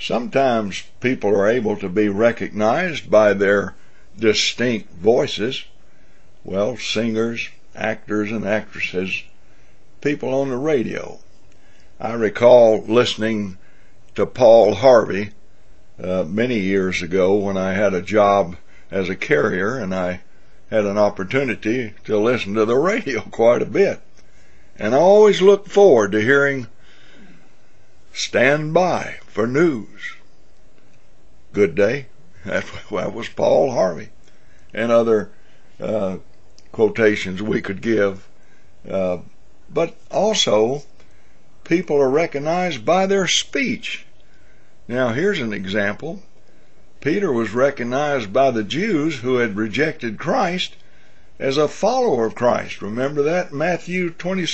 Sometimes people are able to be recognized by their distinct voices. Well, singers, actors and actresses, people on the radio. I recall listening to Paul Harvey many years ago when I had a job as a carrier, and I had an opportunity to listen to the radio quite a bit. And I always looked forward to hearing "Stand by for news. Good day." That was Paul Harvey, and other quotations we could give. But also, people are recognized by their speech. Now, here's an example. Peter was recognized by the Jews who had rejected Christ as a follower of Christ. Remember that? Matthew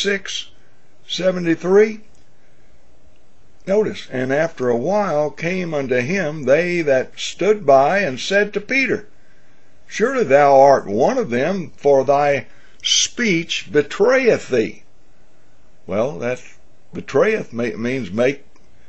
26:73. Notice, "And after a while came unto him they that stood by, and said to Peter, Surely thou art one of them, for thy speech betrayeth thee." Well, that betrayeth means make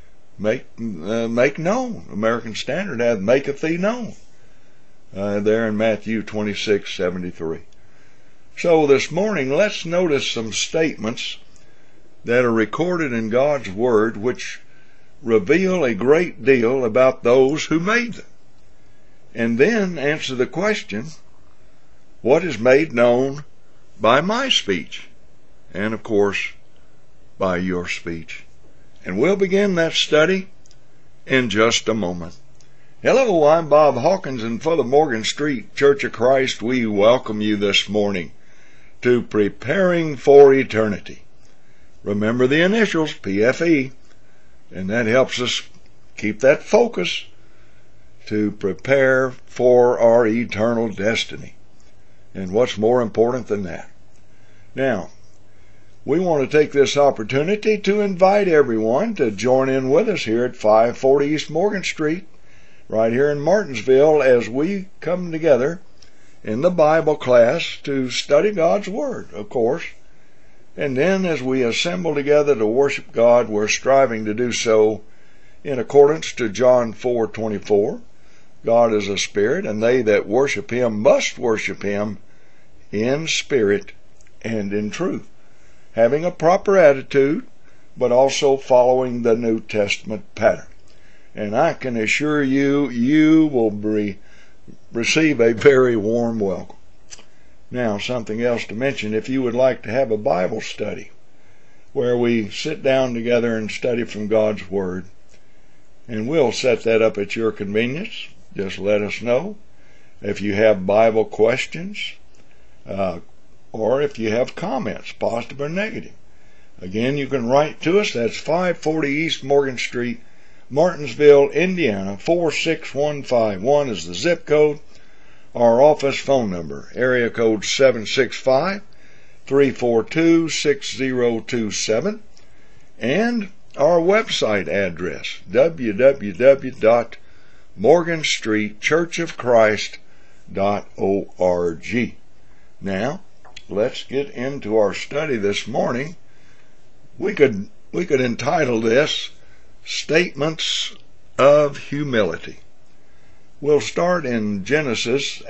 known. American Standard has "maketh thee known" there in Matthew 26:73. So this morning, let's notice some statements that are recorded in God's Word which reveal a great deal about those who made them, and then answer the question, what is made known by my speech, and of course by your speech. And we'll begin that study in just a moment. Hello, I'm Bob Hawkins, and for the Morgan Street Church of Christ, we welcome you this morning to Preparing for Eternity. Remember the initials, PFE, and that helps us keep that focus to prepare for our eternal destiny. And what's more important than that? Now, we want to take this opportunity to invite everyone to join in with us here at 540 East Morgan Street, right here in Martinsville, as we come together in the Bible class to study God's Word, of course. And then as we assemble together to worship God, we're striving to do so in accordance to John 4:24. God is a spirit, and they that worship him must worship him in spirit and in truth, having a proper attitude, but also following the New Testament pattern. And I can assure you, you will receive a very warm welcome. Now, something else to mention, if you would like to have a Bible study where we sit down together and study from God's Word, and we'll set that up at your convenience, just let us know. If you have Bible questions, or if you have comments, positive or negative, again, you can write to us. That's 540 East Morgan Street, Martinsville, Indiana, 46151 is the zip code. Our office phone number, area code 765-342-6027, and our website address, www.morganstreetchurchofchrist.org. Now, let's get into our study this morning. We could entitle this Statements of Humility. We'll start in Genesis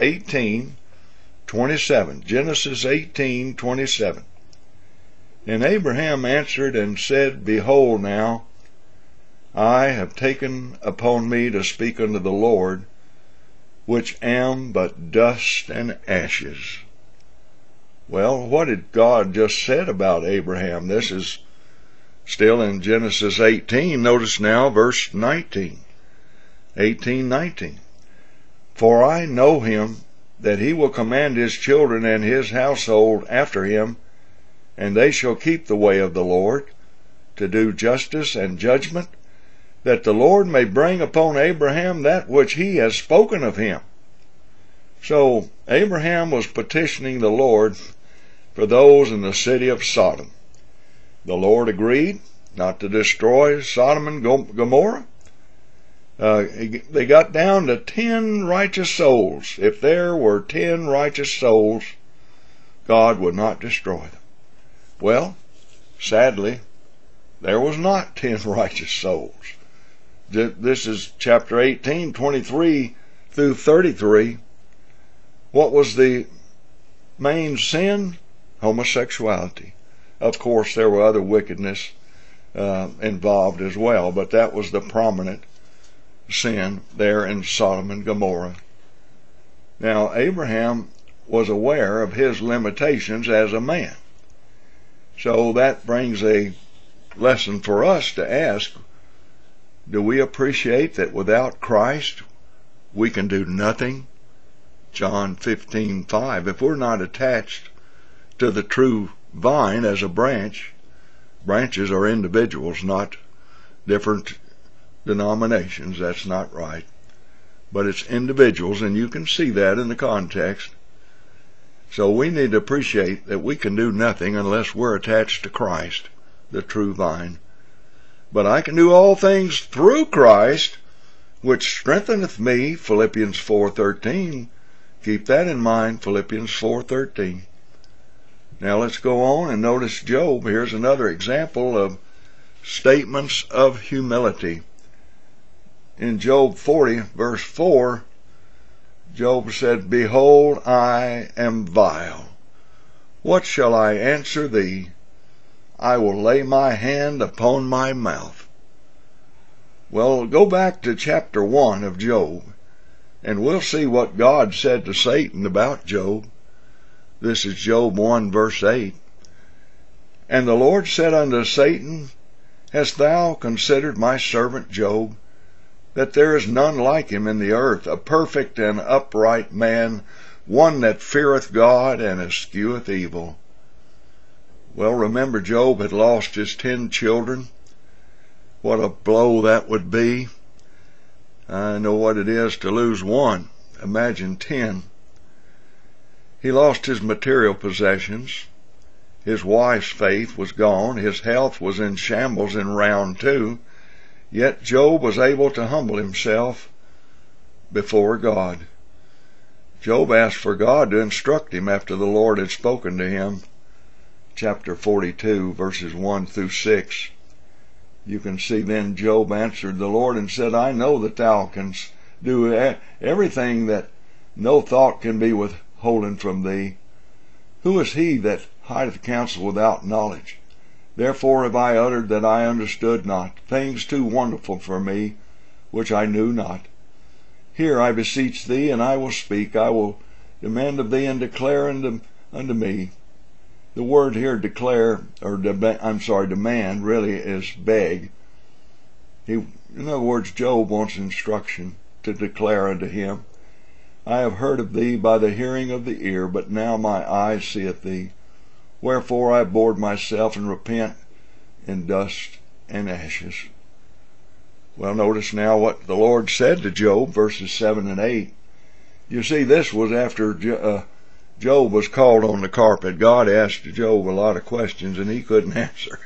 18:27. Genesis 18:27. And Abraham answered and said, Behold now, I have taken upon me to speak unto the Lord, which am but dust and ashes. Well, what had God just said about Abraham? This is still in Genesis 18. Notice now verse 19. 18:19. For I know him, that he will command his children and his household after him, and they shall keep the way of the Lord, to do justice and judgment, that the Lord may bring upon Abraham that which he has spoken of him. So Abraham was petitioning the Lord for those in the city of Sodom. The Lord agreed not to destroy Sodom and Gomorrah. They got down to 10 righteous souls. If there were 10 righteous souls, God would not destroy them. Well, sadly, there was not 10 righteous souls. This is chapter 18, 23 through 33. What was the main sin? Homosexuality. Of course, there were other wickedness involved as well, but that was the prominent sin there in Sodom and Gomorrah. Now, Abraham was aware of his limitations as a man. So that brings a lesson for us to ask, do we appreciate that without Christ we can do nothing? John 15:5. If we're not attached to the true vine as a branch, branches are individuals, not different denominations. That's not right. But it's individuals, and you can see that in the context. So we need to appreciate that we can do nothing unless we're attached to Christ, the true vine. But I can do all things through Christ, which strengtheneth me, Philippians 4:13. Keep that in mind, Philippians 4:13. Now let's go on and notice Job. Here's another example of statements of humility. In Job 40, verse 4, Job said, Behold, I am vile. What shall I answer thee? I will lay my hand upon my mouth. Well, go back to chapter 1 of Job, and we'll see what God said to Satan about Job. This is Job 1, verse 8. And the Lord said unto Satan, Hast thou considered my servant Job, that there is none like him in the earth, a perfect and upright man, one that feareth God and escheweth evil? Well, remember, Job had lost his 10 children. What a blow that would be. I know what it is to lose one. Imagine 10. He lost his material possessions. His wife's faith was gone. His health was in shambles in round 2. Yet Job was able to humble himself before God. Job asked for God to instruct him after the Lord had spoken to him. Chapter 42, verses 1 through 6. You can see then Job answered the Lord and said, I know that thou canst do everything, that no thought can be withholden from thee. Who is he that hideth counsel without knowledge? Therefore have I uttered that I understood not, things too wonderful for me, which I knew not. Hear, I beseech thee, and I will speak. I will demand of thee, and declare unto me. The word here, declare, or demand, really is beg. In other words, Job wants instruction to declare unto him. I have heard of thee by the hearing of the ear, but now my eye seeth thee. Wherefore I bored myself and repent in dust and ashes. Well, notice now what the Lord said to Job, verses 7 and 8. You see, this was after Job was called on the carpet. God asked Job a lot of questions, and he couldn't answer.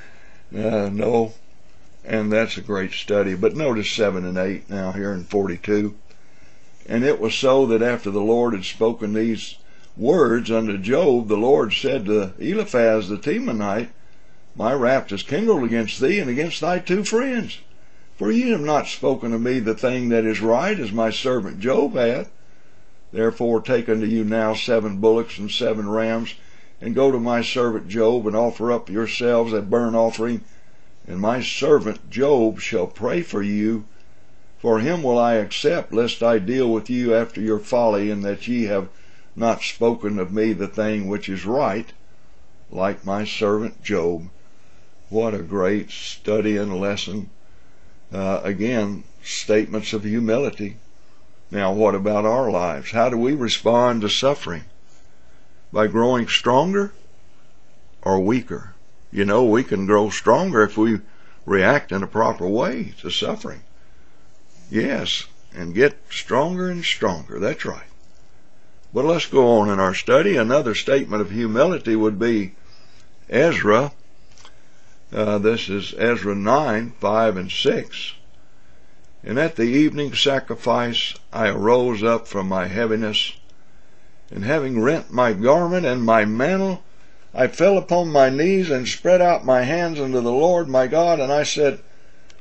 No, and that's a great study. But notice 7 and 8 now here in 42. And it was so that after the Lord had spoken these words unto Job, the Lord said to Eliphaz the Temanite, My wrath is kindled against thee and against thy 2 friends. For ye have not spoken to me the thing that is right, as my servant Job hath. Therefore take unto you now 7 bullocks and 7 rams, and go to my servant Job, and offer up yourselves a burnt offering, and my servant Job shall pray for you. For him will I accept, lest I deal with you after your folly, and that ye have not spoken of me the thing which is right, like my servant Job. What a great study and lesson. Again, statements of humility. Now, what about our lives? How do we respond to suffering? By growing stronger or weaker? You know, we can grow stronger if we react in a proper way to suffering. Yes, and get stronger and stronger. That's right. But let's go on in our study. Another statement of humility would be Ezra. This is Ezra 9, 5 and 6. And at the evening sacrifice I arose up from my heaviness, and having rent my garment and my mantle, I fell upon my knees and spread out my hands unto the Lord my God, and I said,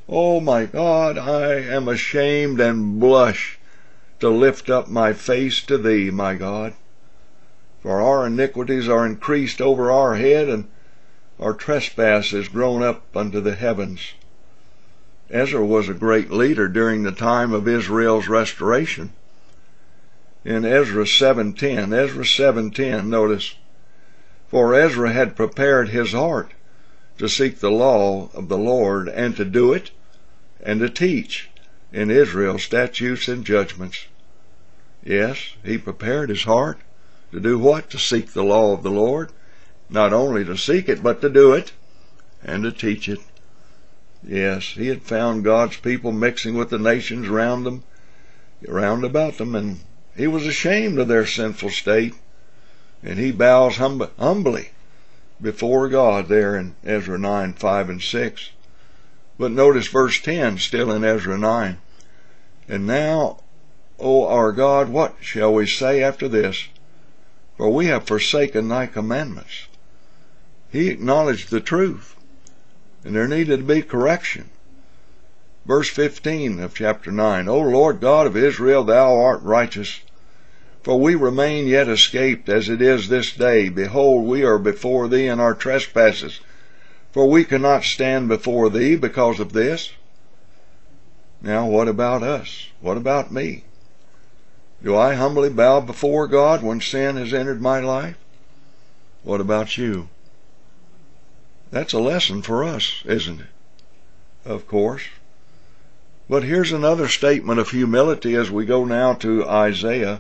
Oh my God, I am ashamed and blush to lift up my face to thee, my God. For our iniquities are increased over our head, and our trespass is grown up unto the heavens. Ezra was a great leader during the time of Israel's restoration. In Ezra 7:10, notice, for Ezra had prepared his heart to seek the law of the Lord, and to do it, and to teach in Israel statutes and judgments. Yes, he prepared his heart to do what? To seek the law of the Lord. Not only to seek it, but to do it, and to teach it. Yes, he had found God's people mixing with the nations round about them, and he was ashamed of their sinful state, and he bows humbly before God there in Ezra 9:5 and 6. But notice verse 10, still in Ezra 9. And now, O our God, what shall we say after this? For we have forsaken thy commandments. He acknowledged the truth, and there needed to be correction. Verse 15 of chapter 9, O Lord God of Israel, thou art righteous. For we remain yet escaped as it is this day. Behold, we are before thee in our trespasses. For we cannot stand before thee because of this. Now what about us? What about me? Do I humbly bow before God when sin has entered my life? What about you? That's a lesson for us, isn't it? Of course. But here's another statement of humility as we go now to Isaiah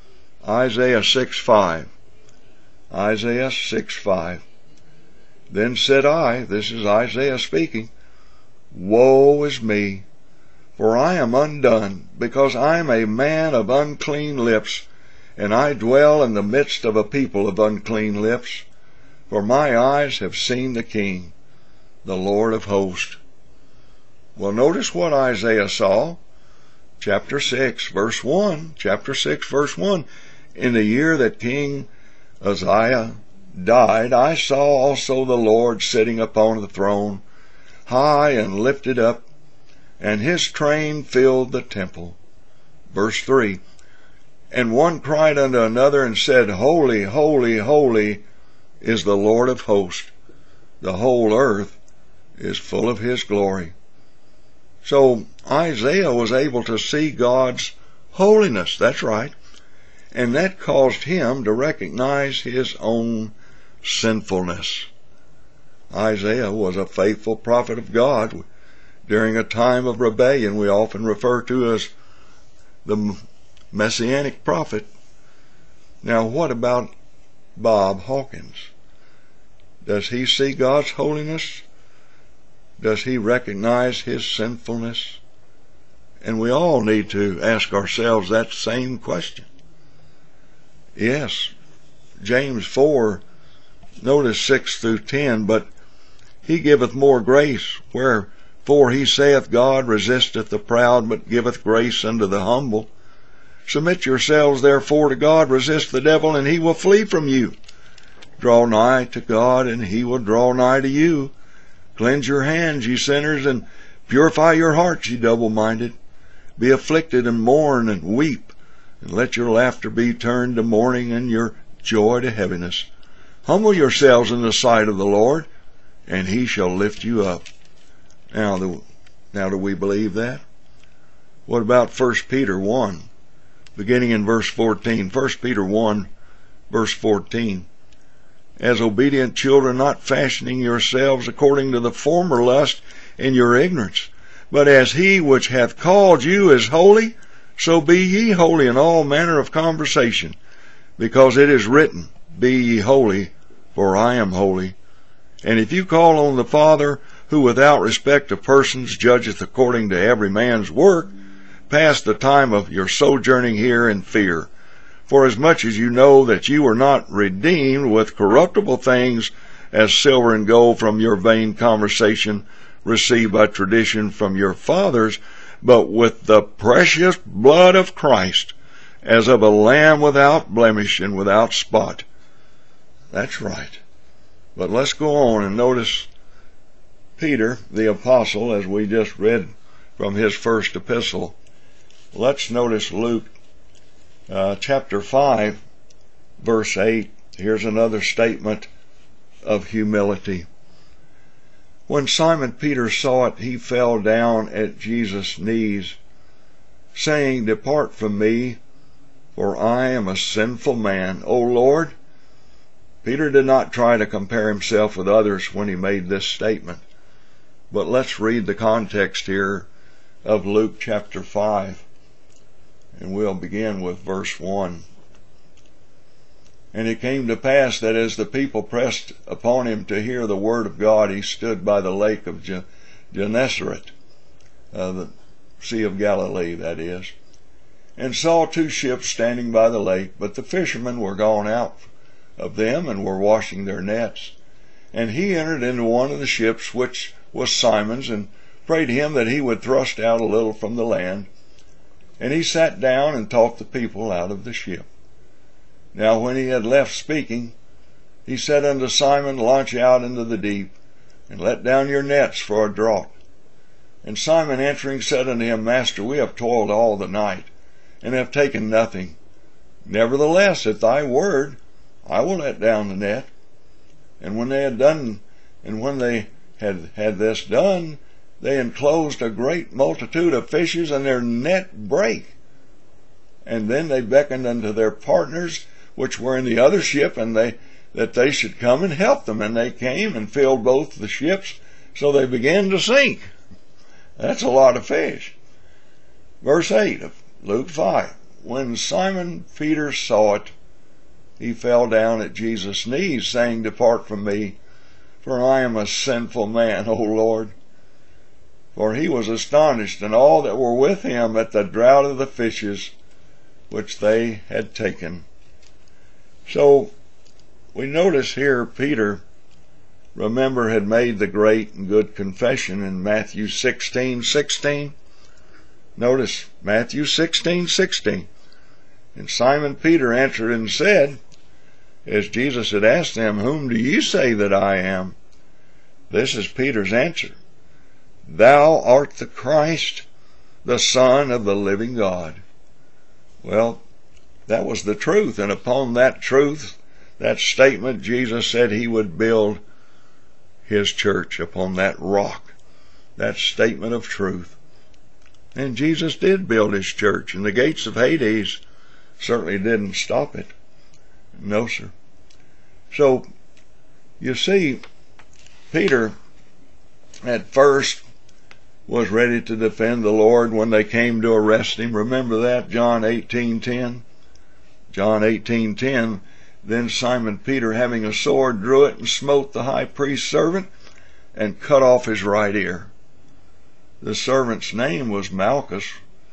6:5. Isaiah 6:5. Then said I, this is Isaiah speaking, Woe is me, for I am undone, because I am a man of unclean lips, and I dwell in the midst of a people of unclean lips. For my eyes have seen the King, the Lord of hosts. Well, notice what Isaiah saw. Chapter 6, verse 1. Chapter 6, verse 1. In the year that King Uzziah died, I saw also the Lord sitting upon the throne, high and lifted up, and his train filled the temple. Verse 3. And one cried unto another and said, Holy, holy, holy is the Lord of hosts. The whole earth is full of his glory. So Isaiah was able to see God's holiness. That's right. And that caused him to recognize his own sinfulness. Isaiah was a faithful prophet of God during a time of rebellion we often refer to as the Messianic prophet. Now what about Bob Hawkins? Does he see God's holiness? Does he recognize his sinfulness? And we all need to ask ourselves that same question. Yes, James 4, notice 6 through 10, but he giveth more grace, wherefore he saith, God resisteth the proud, but giveth grace unto the humble. Submit yourselves therefore to God, resist the devil, and he will flee from you. Draw nigh to God, and he will draw nigh to you. Cleanse your hands, ye sinners, and purify your hearts, ye double-minded. Be afflicted, and mourn, and weep, and let your laughter be turned to mourning, and your joy to heaviness. Humble yourselves in the sight of the Lord, and he shall lift you up. Now do we believe that? What about 1 Peter 1, beginning in verse 14? 1 Peter 1, verse 14. As obedient children, not fashioning yourselves according to the former lust in your ignorance, but as he which hath called you is holy, so be ye holy in all manner of conversation, because it is written, Be ye holy, for I am holy. And if you call on the Father, who without respect of persons judgeth according to every man's work, pass the time of your sojourning here in fear. For as much as you know that you were not redeemed with corruptible things as silver and gold from your vain conversation received by tradition from your fathers, but with the precious blood of Christ, as of a lamb without blemish and without spot. That's right. But let's go on and notice Peter, the apostle, as we just read from his first epistle, let's notice Luke chapter 5, verse 8. Here's another statement of humility. When Simon Peter saw it, he fell down at Jesus' knees, saying, "Depart from me, for I am a sinful man, O Lord." Peter did not try to compare himself with others when he made this statement. But let's read the context here of Luke chapter 5, and we'll begin with verse 1. And it came to pass that as the people pressed upon him to hear the word of God, he stood by the lake of Gennesaret, the Sea of Galilee, that is, and saw two ships standing by the lake, but the fishermen were gone out of them and were washing their nets. And he entered into one of the ships, which was Simon's, and prayed him that he would thrust out a little from the land. And he sat down and taught the people out of the ship. Now when he had left speaking, he said unto Simon, Launch out into the deep, and let down your nets for a draught. And Simon answering said unto him, Master, we have toiled all the night, and have taken nothing. Nevertheless, at thy word, I will let down the net. And when they had had this done, they enclosed a great multitude of fishes, and their net brake. And then they beckoned unto their partners, which were in the other ship, and that they should come and help them. And they came and filled both the ships, so they began to sink. That's a lot of fish. Verse 8 of Luke 5. When Simon Peter saw it, he fell down at Jesus' knees, saying, Depart from me, for I am a sinful man, O Lord. For he was astonished, and all that were with him, at the draught of the fishes which they had taken. So we notice here Peter, remember, had made the great and good confession in Matthew 16:16. Notice Matthew 16:16. And Simon Peter answered and said, as Jesus had asked them, Whom do you say that I am? This is Peter's answer. Thou art the Christ, the Son of the living God. Well, that was the truth, and upon that truth, that statement, Jesus said he would build his church upon that rock, that statement of truth. And Jesus did build his church, and the gates of Hades certainly didn't stop it. No, sir. So, you see, Peter at first was ready to defend the Lord when they came to arrest him. Remember that, John 18:10? John 18:10, Then Simon Peter, having a sword, drew it and smote the high priest's servant and cut off his right ear. The servant's name was Malchus.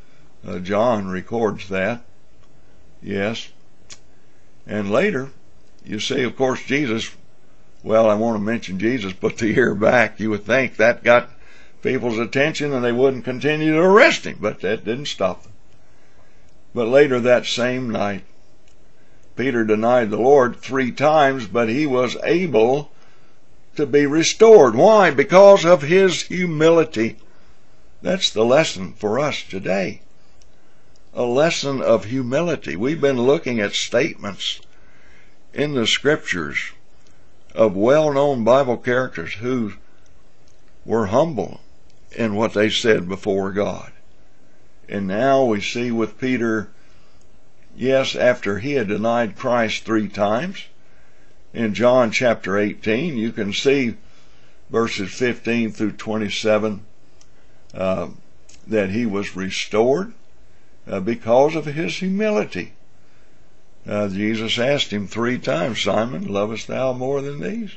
John records that. Yes. And later, you see, of course, Jesus, well, I want to mention Jesus put the ear back. You would think that got people's attention and they wouldn't continue to arrest him, but that didn't stop them. But later that same night, Peter denied the Lord 3 times, but he was able to be restored. Why? Because of his humility. That's the lesson for us today. A lesson of humility. We've been looking at statements in the scriptures of well-known Bible characters who were humble in what they said before God. And now we see with Peter, yes, after he had denied Christ 3 times, in John chapter 18, you can see verses 15 through 27, that he was restored because of his humility. Jesus asked him 3 times, Simon, lovest thou more than these?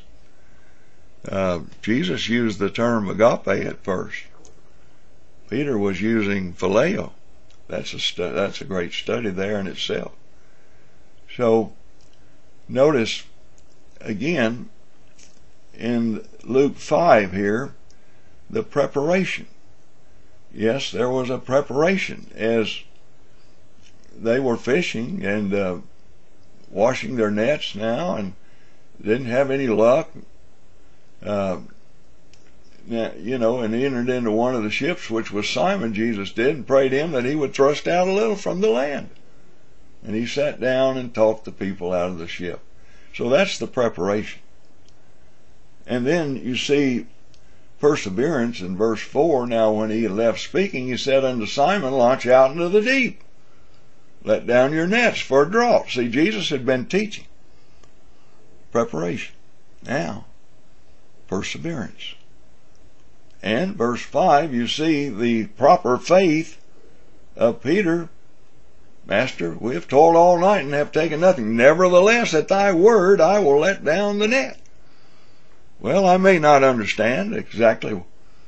Jesus used the term agape at first. Peter was using phileo. That's a great study there in itself. So notice again in Luke 5 here the preparation. Yes, there was a preparation as they were fishing and washing their nets now and didn't have any luck. and he entered into one of the ships, which was Simon, Jesus did, and prayed him that he would thrust out a little from the land. And he sat down and taught the people out of the ship. So that's the preparation. And then you see perseverance in verse 4. Now when he had left speaking, he said unto Simon, launch out into the deep. Let down your nets for a draught. See, Jesus had been teaching. Preparation. Now, perseverance. And verse 5, you see the proper faith of Peter. Master, we have toiled all night and have taken nothing. Nevertheless, at thy word I will let down the net. Well, I may not understand exactly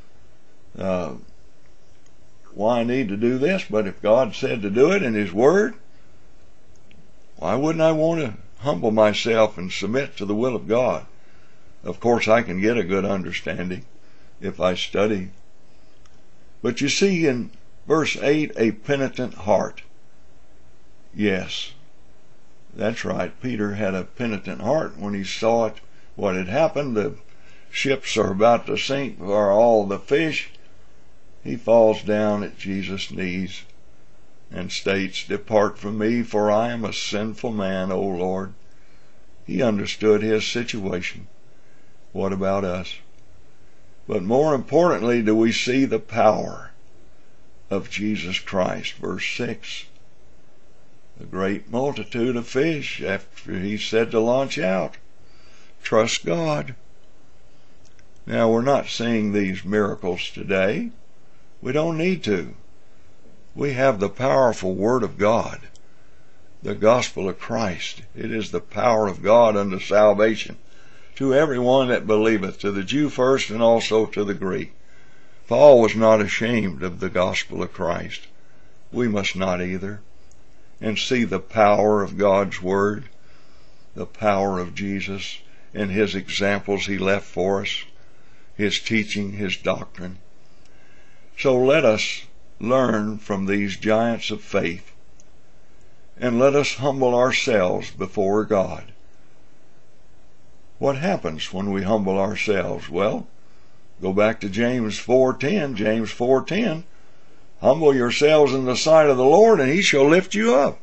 why I need to do this, but if God said to do it in his word, why wouldn't I want to humble myself and submit to the will of God? Of course, I can get a good understanding if I study. But you see in verse 8, a penitent heart. Yes, that's right. Peter had a penitent heart when he saw what had happened. The ships are about to sink for all the fish. He falls down at Jesus' knees and states, depart from me, for I am a sinful man, O Lord. He understood his situation. What about us? But more importantly, do we see the power of Jesus Christ? Verse 6. A great multitude of fish, after he said to launch out. Trust God. Now, we're not seeing these miracles today. We don't need to. We have the powerful Word of God, the gospel of Christ. It is the power of God unto salvation to everyone that believeth, to the Jew first and also to the Greek. Paul was not ashamed of the gospel of Christ. We must not either. And see the power of God's Word, the power of Jesus, and his examples he left for us, his teaching, his doctrine. So let us learn from these giants of faith, and let us humble ourselves before God. What happens when we humble ourselves? Well, go back to James 4:10. James 4:10. Humble yourselves in the sight of the Lord, and he shall lift you up.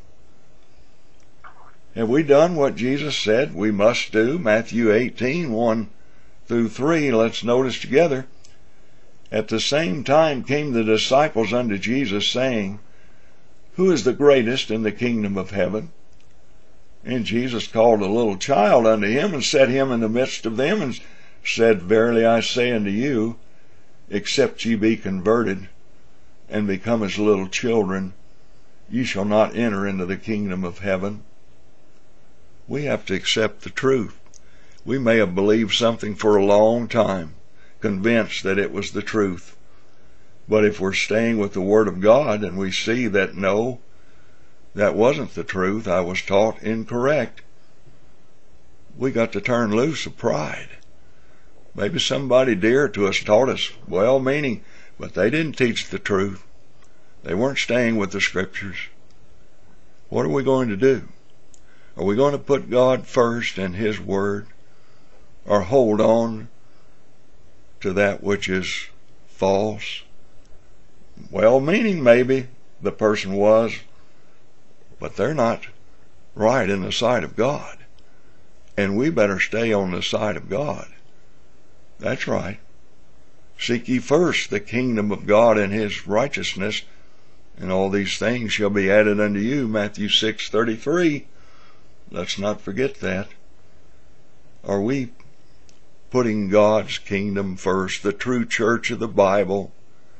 Have we done what Jesus said we must do? Matthew 18:1-3. Let's notice together. At the same time came the disciples unto Jesus, saying, who is the greatest in the kingdom of heaven? And Jesus called a little child unto him, and set him in the midst of them, and said, verily I say unto you, except ye be converted, and become as little children, ye shall not enter into the kingdom of heaven. We have to accept the truth. We may have believed something for a long time, convinced that it was the truth. But if we're staying with the Word of God and we see that no, that wasn't the truth, I was taught incorrect, we got to turn loose of pride. Maybe somebody dear to us taught us well-meaning, but they didn't teach the truth. They weren't staying with the Scriptures. What are we going to do? Are we going to put God first and his Word, or hold on to that which is false? Well-meaning maybe the person was, but they're not right in the sight of God. And we better stay on the side of God. That's right. Seek ye first the kingdom of God and his righteousness, and all these things shall be added unto you. Matthew 6:33. Let's not forget that. Are we putting God's kingdom first, the true church of the Bible?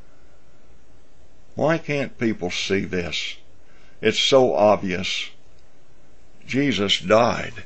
Why can't people see this? It's so obvious. Jesus died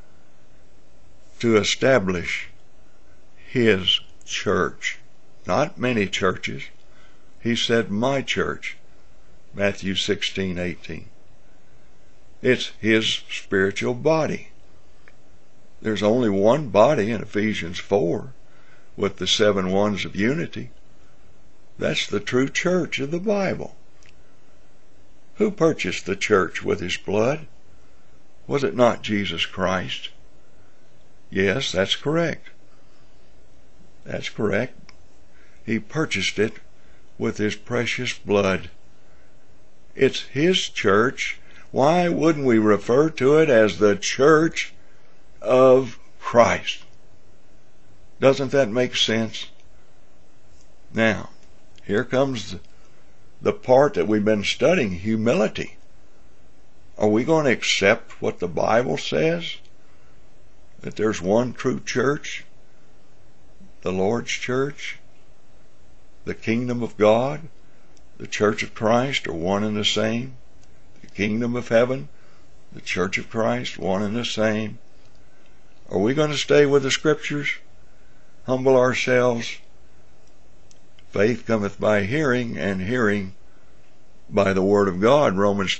to establish his church. Not many churches. He said, my church. Matthew 16:18. It's his spiritual body. There's only one body in Ephesians 4 with the 7 ones of unity. That's the true church of the Bible. Who purchased the church with his blood? Was it not Jesus Christ? Yes, that's correct. That's correct. He purchased it with His precious blood. It's His church. Why wouldn't we refer to it as the church of Christ? Doesn't that make sense? Now, here comes the part that we've been studying, humility. Are we going to accept what the Bible says? That there's one true church, the Lord's church, the kingdom of God, the church of Christ are one and the same. The kingdom of heaven, the church of Christ, one and the same. Are we going to stay with the scriptures? Humble ourselves. Faith cometh by hearing, and hearing by the word of God, Romans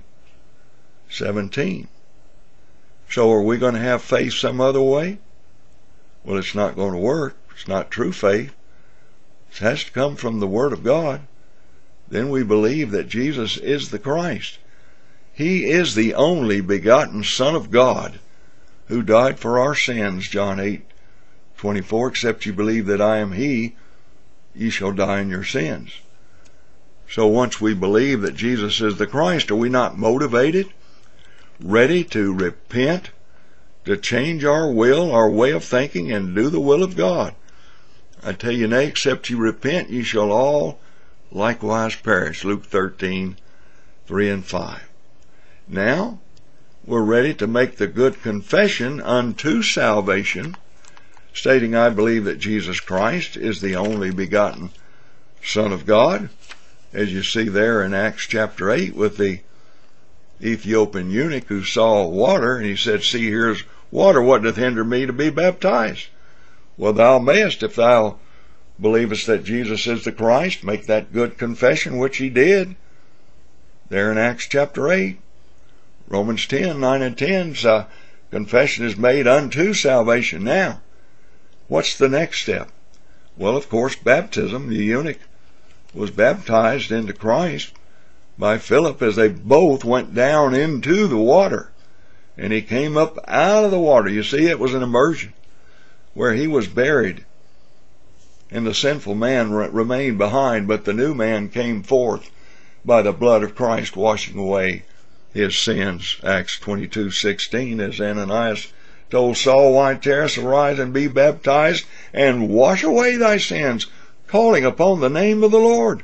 10:17. So are we going to have faith some other way? Well, it's not going to work. It's not true faith. It has to come from the word of God. Then we believe that Jesus is the Christ. He is the only begotten Son of God who died for our sins, John 8:24. Except you believe that I am He, ye shall die in your sins. So once we believe that Jesus is the Christ, are we not motivated, ready to repent, to change our will, our way of thinking, and do the will of God? I tell you, nay, except you repent, ye shall all likewise perish. Luke 13:3 and 5. Now, we're ready to make the good confession unto salvation, stating, I believe that Jesus Christ is the only begotten Son of God, as you see there in Acts chapter 8 with the Ethiopian eunuch who saw water, and he said, see, here's water, what doth hinder me to be baptized? Well, thou mayest, if thou believest that Jesus is the Christ, make that good confession, which he did there in Acts chapter 8. Romans 10:9 and 10, so confession is made unto salvation. Now, what's the next step? Well, of course, baptism. The eunuch was baptized into Christ by Philip as they both went down into the water, and he came up out of the water. You see, it was an immersion where he was buried, and the sinful man remained behind, but the new man came forth by the blood of Christ, washing away his sins. Acts 22:16, as Ananias told Saul, why tarriest, arise and be baptized, and wash away thy sins, calling upon the name of the Lord.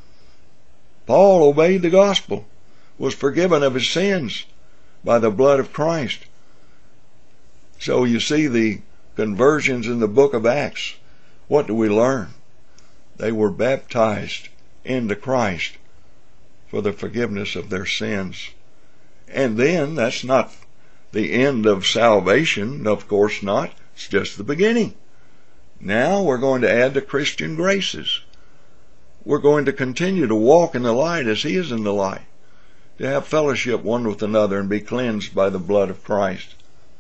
Paul obeyed the gospel, was forgiven of his sins by the blood of Christ. So you see the conversions in the book of Acts. What do we learn? They were baptized into Christ for the forgiveness of their sins. And then that's not the end of salvation, of course not. It's just the beginning. Now we're going to add the Christian graces. We're going to continue to walk in the light as He is in the light, to have fellowship one with another and be cleansed by the blood of Christ.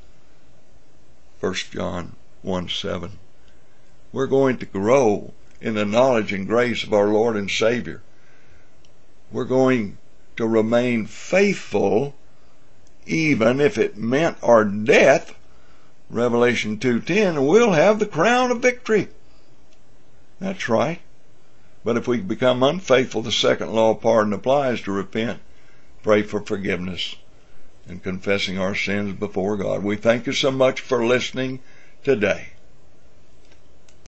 1 John 1:7. We're going to grow in the knowledge and grace of our Lord and Savior. We're going to remain faithful even if it meant our death. Revelation 2:10, we'll have the crown of victory. That's right. But if we become unfaithful, the second law of pardon applies to repent, pray for forgiveness, and confessing our sins before God. We thank you so much for listening today.